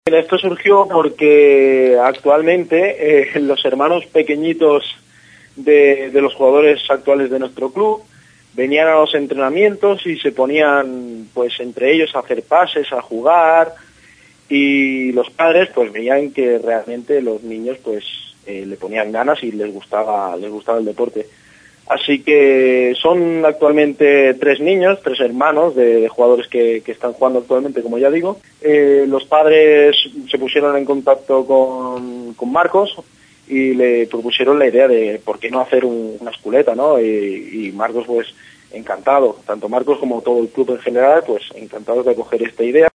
Esto surgió porque actualmente los hermanos pequeñitos de los jugadores actuales de nuestro club venían a los entrenamientos y se ponían pues entre ellos a hacer pases, a jugar, y los padres pues veían que realmente los niños pues le ponían ganas y les gustaba el deporte. Así que son actualmente 3 niños, 3 hermanos de jugadores que están jugando actualmente, como ya digo. Los padres se pusieron en contacto con Marcos y le propusieron la idea de por qué no hacer una esculeta, ¿no? Y Marcos pues encantado, tanto Marcos como todo el club en general, pues encantados de coger esta idea.